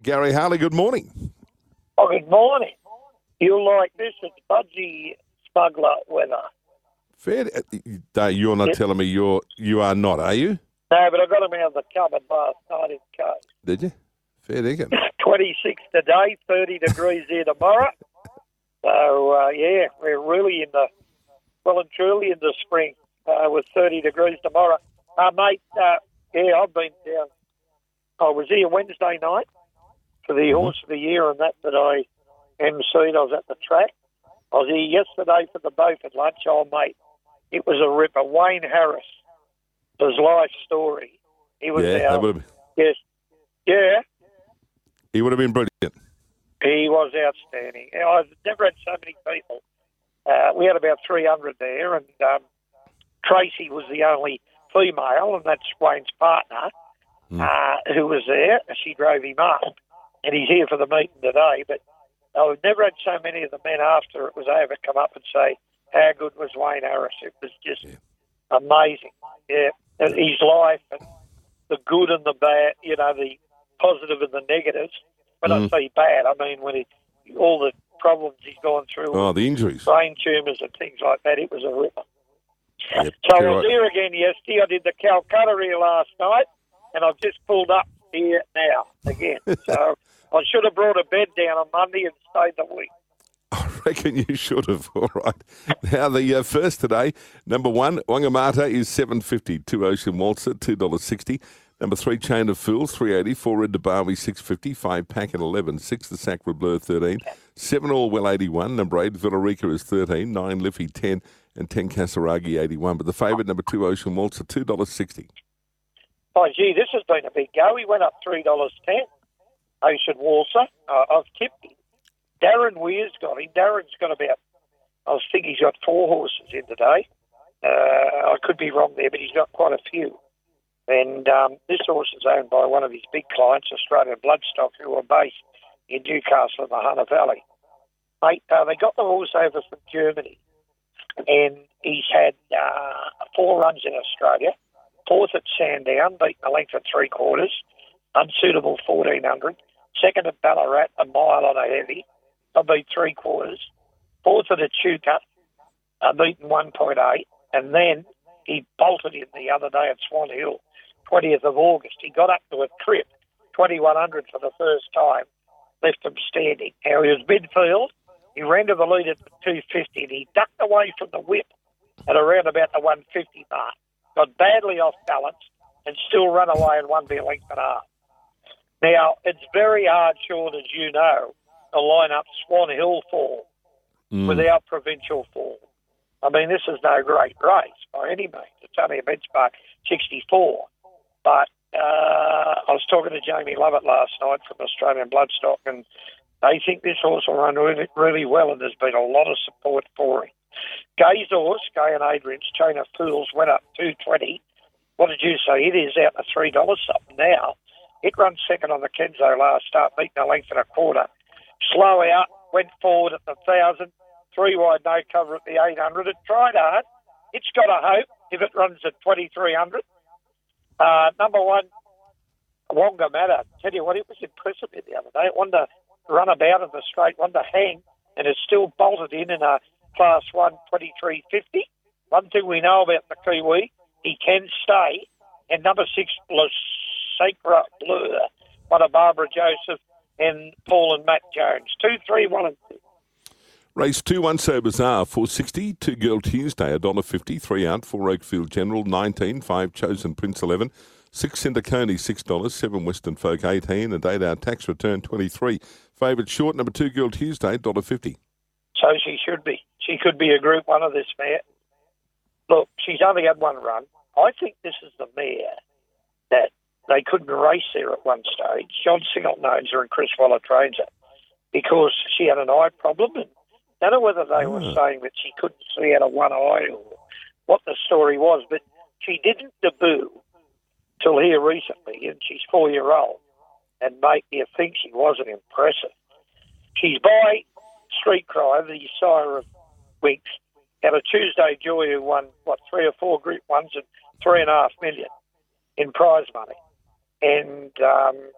Gary Harley, good morning. Oh, good morning. You'll like this. It's budgie smuggler weather. Fair. You're not telling me you are not, are you? No, but I got them out of the cupboard last night in Coast. Did you? Fair dinkum. 26 today, 30 degrees there tomorrow. So, we're really well and truly in the spring with 30 degrees tomorrow. Mate, I've been down. I was here Wednesday night for the Horse of the Year and that I emceed. I was at the track. I was here yesterday for the Beaufort lunch. Oh, mate, it was a ripper. Wayne Harris, his life story. He was yes. Yeah. He would have been brilliant. He was outstanding. I've never had so many people. We had about 300 there, and Tracy was the only female, and that's Wayne's partner, who was there. She drove him up, and he's here for the meeting today. But I've never had so many of the men after it was over come up and say, how good was Wayne Harris? It was just amazing. Yeah, his life and the good and the bad, the positive and the negatives. When I say bad, I mean when all the problems he's gone through. Oh, the injuries. Brain tumours and things like that. It was a ripper. Yep, so I was here again yesterday. I did the Calcutta here last night, and I've just pulled up here now again. So I should have brought a bed down on Monday and stayed the week. I reckon you should have. All right. Now, the first today, number 1, Wangamatta is $7.50. 2 Ocean Waltzer, $2.60. Number 3, Chain of Fools, $3.80. 4 Red Barmy, $6.50. 5 Pack at $11. 6 The Sacre Bleu, $13. 7 Orwell, $81. Number 8, Villarica is $13. 9 Liffey, $10. And 10 Kasaragi, $81. But the favourite, number 2 Ocean Waltzer, $2.60. Oh, gee, this has been a big go. He went up $3.10. Ocean Waltzer. I've tipped him. Darren Weir's got him. Darren's got I think he's got 4 horses in today. I could be wrong there, but he's got quite a few. And this horse is owned by one of his big clients, Australian Bloodstock, who are based in Newcastle in the Hunter Valley. Mate, they got the horse over from Germany, and he's had 4 runs in Australia. 4th at Sandown, beaten a length of 3/4, unsuitable 1400. 2nd at Ballarat, a mile on a heavy, I beat 3/4. 4th at Echuca, beaten 1.8, and then he bolted in the other day at Swan Hill, 20th of August. He got up to a trip, 2100 for the first time, left him standing. Now, he was midfield. He ran to the lead at 250, and he ducked away from the whip at around about the 150 mark. Got badly off balance and still run away and won by a length and a half. Now, it's very hard, Sean, as you know, to line up Swan Hill form without provincial form. I mean, this is no great race by any means. It's only a benchmark 64. But I was talking to Jamie Lovett last night from Australian Bloodstock, and they think this horse will run really, really well, and there's been a lot of support for him. Gay's horse, Gay and Adrian's Chain of Fools, went up 220. What did you say? It is out to $3 something now. It runs second on the Kenzo last start, beating a length and a quarter. Slow out, went forward at the 1,000. 3 wide, no cover at the 800. It tried hard. It's got a hope if it runs at 2,300. Number 1, Wangamatta. Tell you what, it was impressive the other day. It wanted to run about in the straight, wanted to hang, and it's still bolted in a Class 1 23.50. One thing we know about the Kiwi, he can stay. And number 6, Le Sacre Bleu, one of Barbara Joseph and Paul and Matt Jones. 2, 3, 1 and 2. Race 2, 1 So Bizarre, $4.60. 2 Girl Tuesday, $1.50. 3 out, 4 Oakfield General, 19. 5 Chosen Prince, 11. 6 Cindercone, $6. 7 Western Folk, 18. And 8 Out Tax Return, 23. Favourite short, number 2 Girl Tuesday, $1.50. So she should be. She could be a Group 1 of this mare. Look, she's only had 1 run. I think this is the mare that they couldn't race there at one stage. John Singleton owns her and Chris Waller trains her because she had an eye problem. And I don't know whether they were saying that she couldn't see out of one eye or what the story was, but she didn't debut till here recently, and she's 4-year-old, and make you think she wasn't impressive. She's by Street Cry, the sire of Winks, had a Tuesday Joy who won, 3 or 4 Group 1s and $3.5 million in prize money. And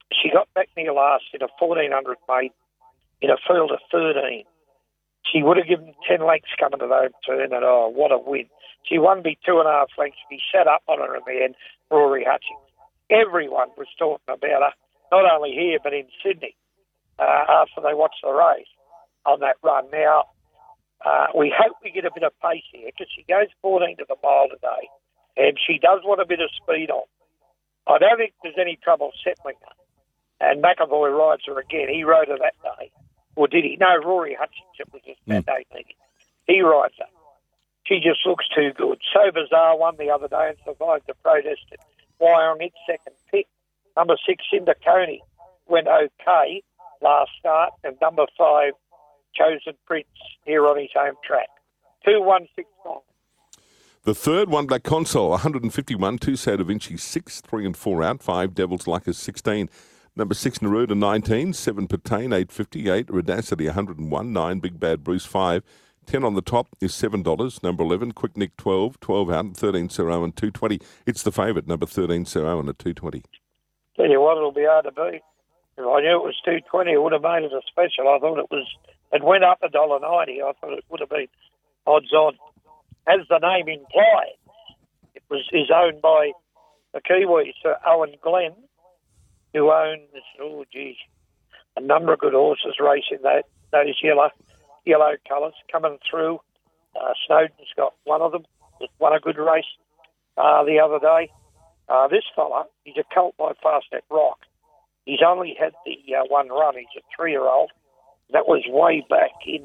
She got back near last in a 1400 made in a field of 13. She would have given 10 lengths coming to the home turn, and what a win. She won me 2.5 lengths. He sat up on her in the end, Rory Hutchings. Everyone was talking about her, not only here but in Sydney, after they watched the race on that run. Now, we hope we get a bit of pace here because she goes 14 to the mile today, and she does want a bit of speed on. I don't think there's any trouble settling her. And McAvoy rides her again. He rode her that day. Or did he? No, Rory Hutchings. It was just that day meeting. He rides her. She just looks too good. So Bizarre won the other day and survived the protest at Wyong, its second pick. Number 6, Cinder Coney, went okay last start. And number 5, Chosen Prince, here on his home track. 2-1-6-9. The third, One Black Console, 151, 2 Sao Da Vinci, 6, 3 and 4 out, 5 Devil's Luck is 16. Number 6, Neruda, 19, 7 Patain, 858, Redacity, 101, 9 Big Bad Bruce, 5. 10 on the top is $7. Number 11, Quick Nick, 12, 12 out, 13 Sir Owen, 220. It's the favourite, number 13 Sir Owen at 220. Tell you what, it'll be hard to beat. If I knew it was 220, it would have made it a special. I thought it went up $1.90. I thought it would have been odds on. As the name implies, is owned by the Kiwi, Sir Owen Glenn, who owns, a number of good horses racing those yellow colours coming through. Snowden's got one of them. Just won a good race the other day. This fella, he's a colt by Fastnet Rock. He's only had the one run. He's a 3-year-old. That was way back in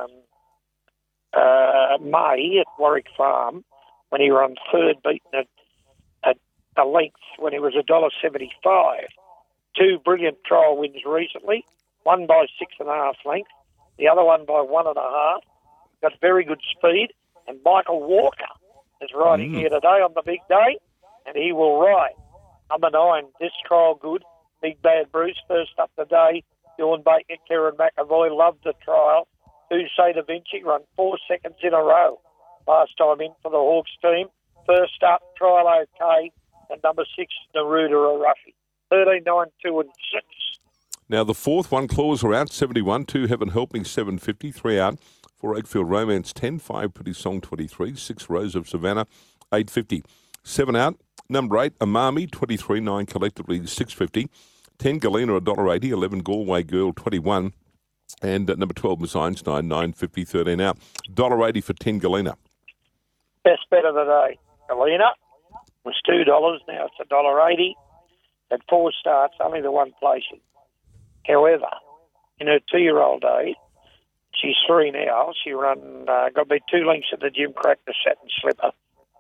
May at Warwick Farm when he ran third, beaten at a length when he was $1.75. 2 brilliant trial wins recently, one by 6.5 lengths, the other one by 1.5. Got very good speed, and Michael Walker is riding here today on the big day, and he will ride. Number 9, this trial good, Big Bad Bruce, first up today. Dawn Baker, Karen McAvoy, loved the trial. 2 Sao Da Vinci, run 4 seconds in a row. Last time in for the Hawks team. First up, trial okay, and number 6, Neruda, a roughie. 13, 9, 2 and 6. Now the fourth, One Claws are out, 71, 2 Heaven Help Me, 750, 3 out, 4 Oakfield Romance, 10, 5 Pretty Song, 23, 6 Rose of Savannah, 850, 7 out, number 8 Amami, 23, 9 collectively, 650, 10 Galena, $1.80, 11 Galway Girl, 21, and number 12 Miss Einstein, 950, 13 out, $1.80 for 10 Galena. Best bet of the day. Galena was $2, now it's $1.80. At 4 starts, only the one placing. However, in her 2-year-old age, she's 3 now. She got beat 2 lengths at the gym, cracked the Satin Slipper.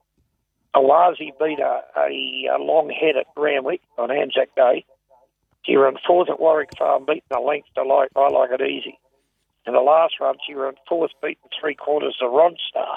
Awazi beat a long head at Ramwick on Anzac Day. She ran 4th at Warwick Farm, beaten a length to I Like It Easy. In the last run, she ran 4th, beaten 3/4 the Ron Star.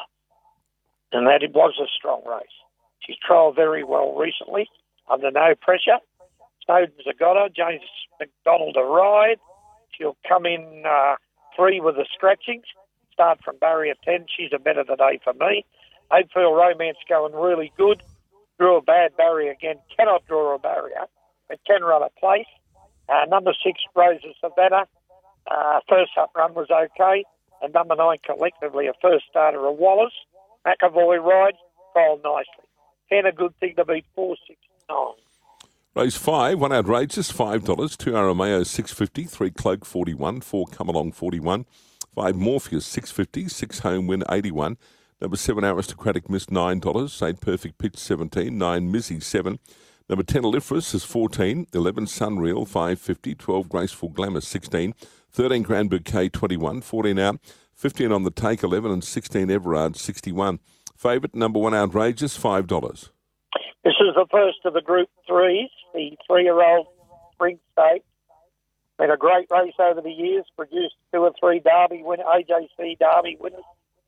And that it was a strong race. She's trialled very well recently, under no pressure. Snowden's a got her. James McDonald a ride. She'll come in 3 with the scratchings. Start from barrier 10. She's a better today for me. Oakfield Romance going really good. Drew a bad barrier again. Cannot draw a barrier, but can run a place. Number 6, Rose of Savannah. First up run was okay. And number 9, collectively, a first starter, a Wallace. McAvoy rides, trialled nicely. 10, a good thing to beat 4, 6, 9. Race 5, 1 Outrageous, $5, 2 Arameo, 650, 3 Cloak, 41, 4 Come Along, 41, 5 Morpheus, 650, 6 Home Win, 81, number 7 Aristocratic Miss, $9, 8 Perfect Pitch, 17, 9 Missy, 7, number 10 Eliferous is 14, 11 Sunreal, 550, 12 Graceful Glamour, 16, 13 Grand Bouquet, 21, 14 out, 15 on the take, 11, and 16 Everard, 61. Favourite, number 1 Outrageous, $5. This is the first of the Group 3s, the 3-year-old Spring Stakes. Been a great race over the years, produced 2 or 3 Derby winners, AJC Derby winners,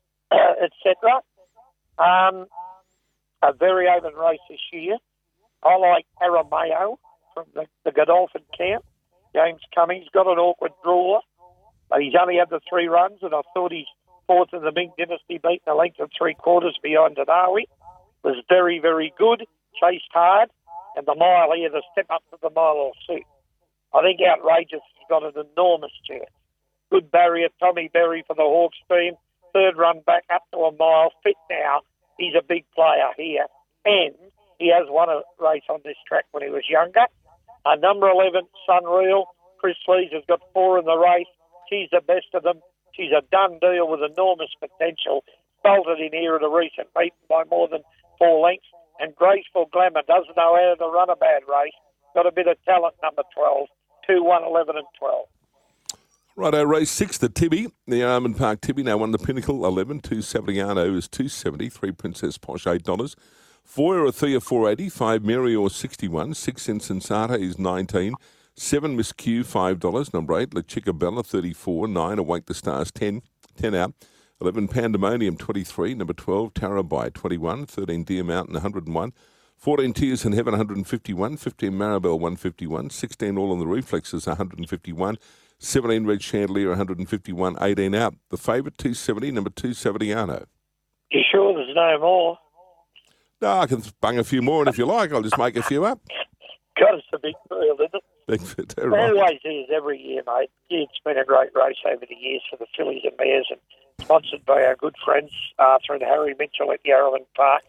etc. A very open race this year. I like Arameo from the Godolphin camp. James Cummings got an awkward draw, but he's only had the 3 runs, and I thought he's 4th in the Ming Dynasty, beaten a length of 3/4 behind Danawi. Was very, very good. Chased hard, and the mile here, the step up to the mile will suit. I think Outrageous has got an enormous chance. Good barrier, Tommy Berry for the Hawks team. Third run back up to a mile. Fit now. He's a big player here. And he has won a race on this track when he was younger. Number 11, Sunreal. Chris Lees has got 4 in the race. She's the best of them. She's a done deal with enormous potential. Bolted in here at a recent meet by more than 4 lengths. And Graceful Glamour doesn't know how to run a bad race. Got a bit of talent, number 12. 2, 1, 11 and 12. Righto, race 6, the Tibby. The Armand Park Tibby now won the Pinnacle, 11. 270 Arno is 270. 3 Princess Posh, $8. 4 Arathea, 480. 5 Mary or 61. 6 Insensata is 19. 7 Miss Q, $5. Number 8 La Chica Bella, 34. 9 Awake the Stars, 10. 10 out. 11 Pandemonium, 23. Number 12 Tarabai, 21. 13 Deer Mountain, 101. 14 Tears in Heaven, 151. 15 Maribel, 151. 16 All on the Reflexes, 151. 17 Red Chandelier, 151. 18 out. The favourite, 270. Number 270 Arno. You sure there's no more? No, I can bung a few more, and if you like, I'll just make a few up. God, it's a big field, isn't it? Big fit, right. Always is every year, mate. It's been a great race over the years for the fillies and mares, and sponsored by our good friends Arthur and Harry Mitchell at Yarrowin Park.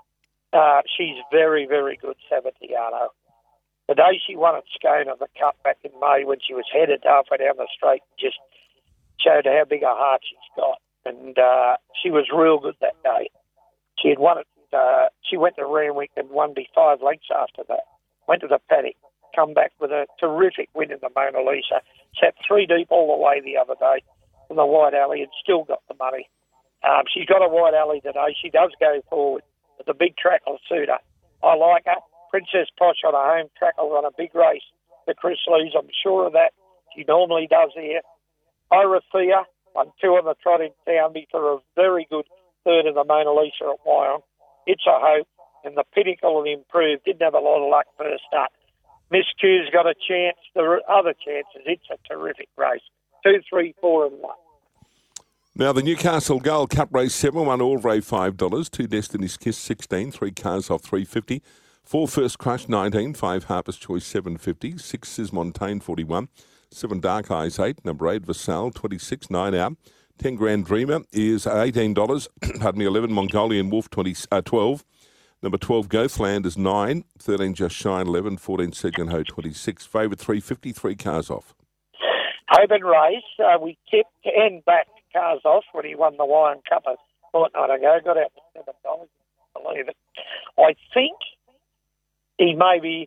She's very, very good, 70 Arno. The day she won at Scone of the Cup back in May when she was headed halfway down the straight, just showed how big a heart she's got. And she was real good that day. She had won it. She went to Randwick and won me 5 lengths after that. Went to the paddock, come back with a terrific win in the Mona Lisa. Sat 3 deep all the way the other day in the White Alley and still got the money. She's got a White Alley today. She does go forward. But the big track will suit her. I like her. Princess Posh on a home track will run a big race for Chris Lees. I'm sure of that. She normally does here. Irathea won 2 on the trot in Townby for a very good third in the Mona Lisa at Wyong. It's a hope. And the Pinnacle will improve. Didn't have a lot of luck first start. Miss Q's got a chance. There are other chances. It's a terrific race. 2, 3, 4 and 1. Now, the Newcastle Gull Cup Race 7, 1 Alvray, $5. 2 Destiny's Kiss, 16. 3 Cars off, $3.50. 4 First Crush, 19. 5 Harper's Choice, $7.50. 6 Sismontane, 41. 7 Dark Eyes, 8. Number 8 Vassal, 26. 9 out. 10 Grand Dreamer is $18. Pardon me, 11 Mongolian Wolf, 12. Number 12 Gothland is 9. 13 Just Shine, 11. 14 Segment Ho, 26. Favourite, $3.50. 3 Cars off. Open race. We tipped and backed Cars off when he won the Wyong Cup a fortnight ago. Got out for $7. Believe it. I think he may be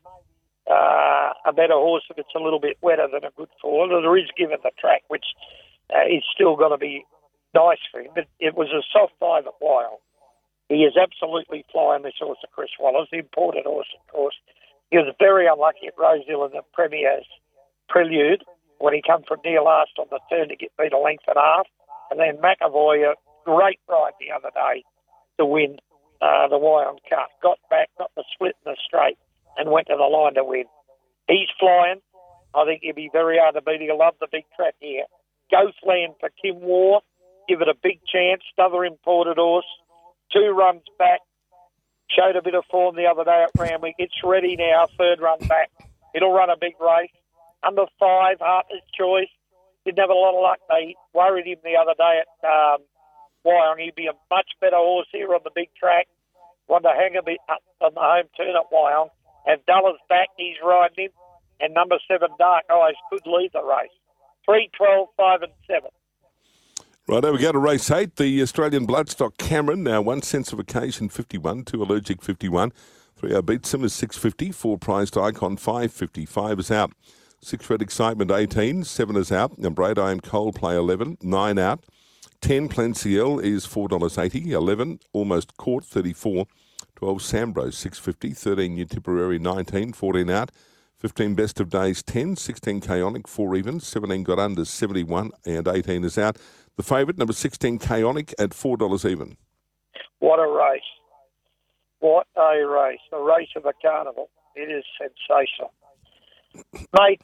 a better horse if it's a little bit wetter than a good four. There is given the track, which is still going to be nice for him. But it was a soft 5 at Wyong. He is absolutely flying, this horse of Chris Wallace, the imported horse, of course. He was very unlucky at Rosehill in the Premier's Prelude when he came from near last on the turn to get beat a length and a half. And then McAvoy, a great ride the other day to win the Wyong Cup. Got back, got the split in the straight, and went to the line to win. He's flying. I think he'll be very hard to beat. He'll love the big track here. Ghostland for Kim War. Give it a big chance. Another imported horse. 2 runs back. Showed a bit of form the other day at Randwick. It's ready now. 3rd run back. It'll run a big race. Under 5, Harper's Choice. Didn't have a lot of luck. They worried him the other day at Wyong. He'd be a much better horse here on the big track. Wanted to hang a bit up on the home turn at Wyong. Have Dulles back. He's riding him. And number 7, Dark Eyes, could lead the race. 3, 12, 5 and 7. Right, we go to race 8. The Australian Bloodstock Cameron, now 1 Sense of Occasion, 51. 2 Allergic, 51. 3 Beats Him is 650. 4 Prized Icon, 550. 5 is out. 6 Red Excitement, 18. 7 is out. Number 8 I Am Coldplay, 11. 9 out. 10 Plenciel is $4.80. 11 Almost Caught, 34. 12 Sambro, 650. 13 New Tipperary, 19. 14 out. 15 Best of Days, 10. 16 Chaonic, 4 even. 17 Got Under, 71. And 18 is out. The favourite, number 16, Chaonic, at $4 even. What a race. What a race. The race of the carnival. It is sensational. Mate,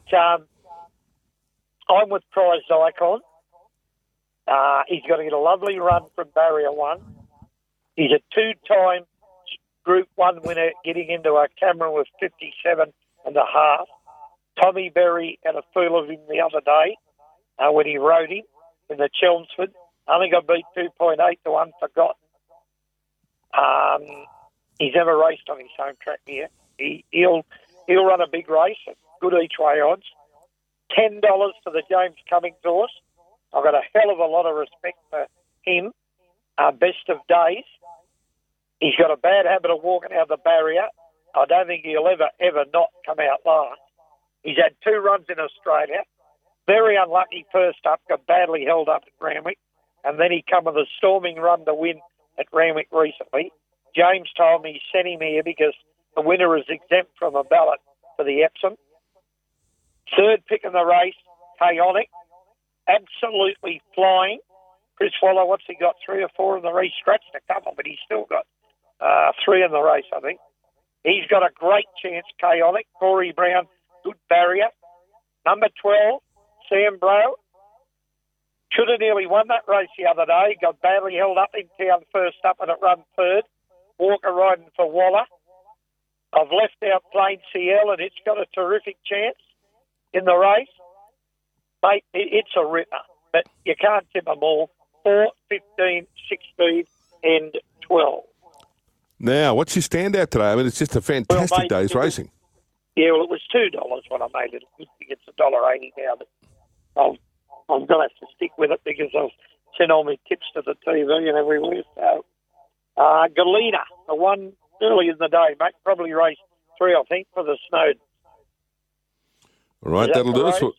I'm with Prized Icon. He's going to get a lovely run from Barrier 1. He's a 2-time Group 1 winner, getting into a Cameron with 57 and a half. Tommy Berry had a feel of him the other day when he rode him in the Chelmsford. I think I beat 2.8 to Unforgotten. He's never raced on his home track here. He'll run a big race at good each way odds. $10 for the James Cummings horse. I've got a hell of a lot of respect for him. Best of days. He's got a bad habit of walking out the barrier. I don't think he'll ever not come out last. He's had 2 runs in Australia. Very unlucky first up, got badly held up at Randwick. And then he come with a storming run to win at Randwick recently. James told me he sent him here because the winner is exempt from a ballot for the Epsom. Third pick in the race, Chaotic. Absolutely flying. Chris Waller, what's he got? 3 or 4 in the race? Scratched a couple, but he's still got 3 in the race, I think. He's got a great chance, Chaotic. Corey Brown, good barrier. Number 12, Sam Bro. Should have nearly won that race the other day. Got badly held up in town first up and it run third. Walker riding for Waller. I've left out Plain CL and it's got a terrific chance in the race. Mate, it's a ripper, but you can't tip them all. 4, 15, 16 and 12. Now, what's your standout today? I mean, it's just a fantastic day's racing. Yeah, well, it was $2 when I made it. I think it's $1.80 now, but I'm going to have to stick with it because I've sent all my tips to the TV and everywhere. So, Galena, the one early in the day, mate, probably race 3, I think, for the Snowden. All right, that'll do us.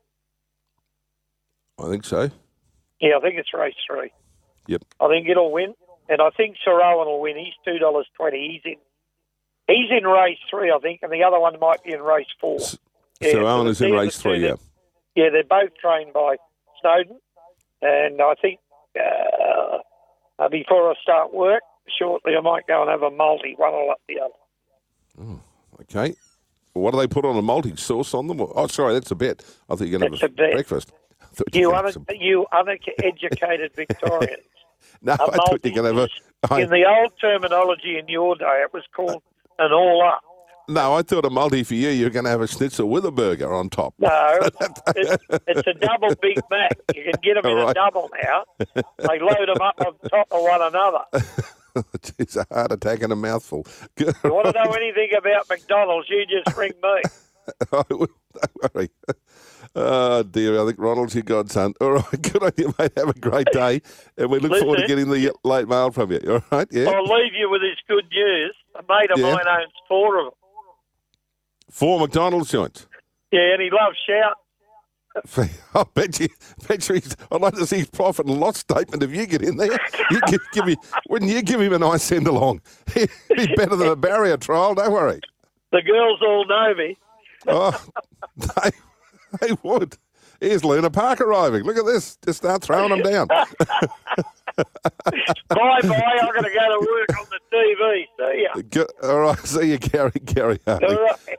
I think so. Yeah, I think it's race 3. Yep. I think it'll win, and I think Sir Owen will win. He's $2.20. He's in race 3, I think, and the other one might be in race 4. Sir Owen is in race 3, yeah. Yeah, they're both trained by Snowden, and I think before I start work shortly, I might go and have a multi, one will up the other. Oh, okay. What do they put on a multi? Sauce on them? Oh, sorry, that's a bet. I thought you're going to have a breakfast. You uneducated Victorians. No, I thought you were going to have a... In the old terminology in your day, it was called an all-up. No, I thought a multi for you, you're going to have a schnitzel with a burger on top. No, it's a double Big Mac. You can get them in a double now. They load them up on top of one another. Jeez, a heart attack and a mouthful. You want to know anything about McDonald's, you just ring me. Don't worry. Oh, dear, I think Ronald's your godson. All right, good on you, mate. Have a great day. And we look forward to getting the late mail from you. All right, yeah? I'll leave you with this good news. A mate of mine owns 4 of them. 4 McDonald's joints? Yeah, and he loves shout. I bet you I'd like to see his profit and loss statement if you get in there. Wouldn't you give him a nice send along? He'd be better than a barrier trial, don't worry. The girls all know me. Oh, they would. Here's Luna Park arriving. Look at this. Just start throwing them down. Bye-bye. I'm going to go to work on the TV. See ya. All right. See you, Gary. All right.